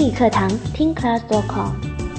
英语课堂听 class.com。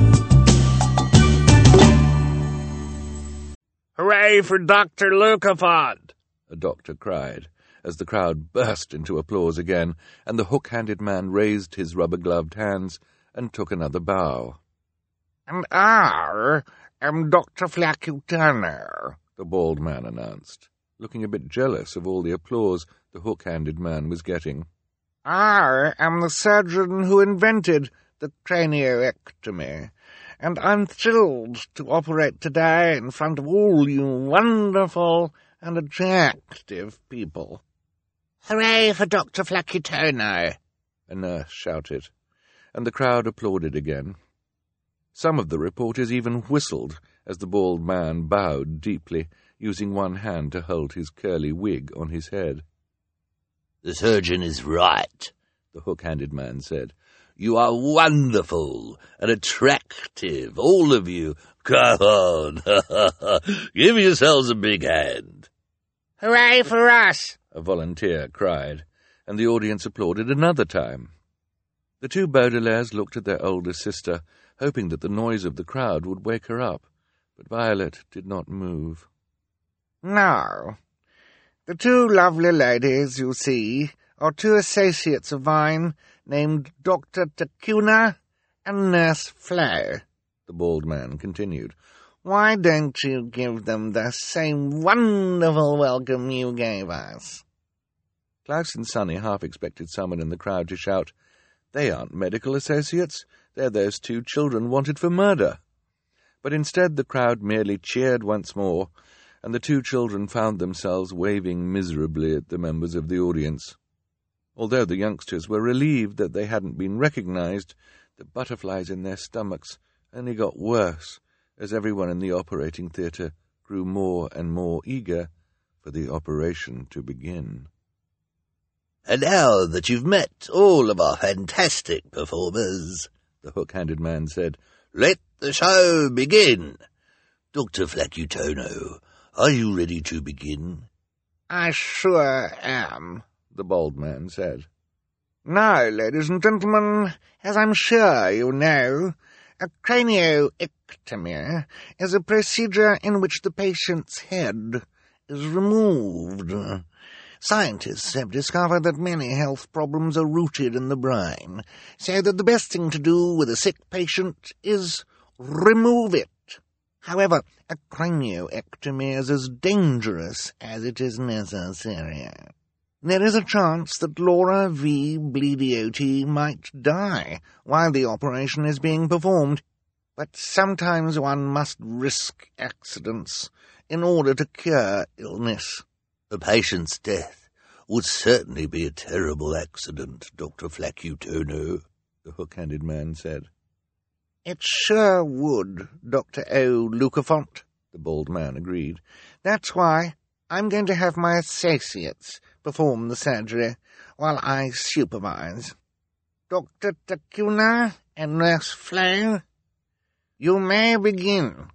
Hooray for Dr. Lukafont! A doctor cried, as the crowd burst into applause again, and the hook-handed man raised his rubber-gloved hands and took another bow. And I am Dr. Flacuturno, the bald man announced, looking a bit jealous of all the applause the hook-handed man was getting. I am the surgeon who invented the cranioectomy, and I'm thrilled to operate today in front of all you wonderful and attractive people. Hooray for Dr. Flacuturno! A nurse shouted, and the crowd applauded again. Some of the reporters even whistled as the bald man bowed deeply, using one hand to hold his curly wig on his head. "The surgeon is right," the hook-handed man said. "You are wonderful and attractive, all of you. Come on, give yourselves a big hand." "Hooray for us!" a volunteer cried, and the audience applauded another time. The two Baudelaires looked at their older sister, hoping that the noise of the crowd would wake her up, but Violet did not move. "No. The two lovely ladies, you see, are two associates of mine named Dr. Takuna and Nurse Flo," the bald man continued. "Why don't you give them the same wonderful welcome you gave us?" Klaus and Sonny half expected someone in the crowd to shout, "They aren't medical associates, they're those two children wanted for murder." But instead the crowd merely cheered once more, and the two children found themselves waving miserably at the members of the audience. Although the youngsters were relieved that they hadn't been recognized, the butterflies in their stomachs only got worse as everyone in the operating theatre grew more and more eager for the operation to begin. "And now that you've met all of our fantastic performers," the hook-handed man said, "let the show begin. Dr. Flacuturno, are you ready to begin?" "I sure am," the bald man said. "Now, ladies and gentlemen, as I'm sure you know, a cranioectomy is a procedure in which the patient's head is removed. Scientists have discovered that many health problems are rooted in the brain, so that the best thing to do with a sick patient is remove it. However, a cranioectomy is as dangerous as it is necessary. There is a chance that Laura V. Bleediotti might die while the operation is being performed, but sometimes one must risk accidents in order to cure illness." "A patient's death would certainly be a terrible accident, Dr. Flacuturno," the hook-handed man said. "It sure would, Dr. O. Lukafont," the bald man agreed. "That's why I'm going to have my associates perform the surgery while I supervise. Dr. Takuna and Nurse Flo, you may begin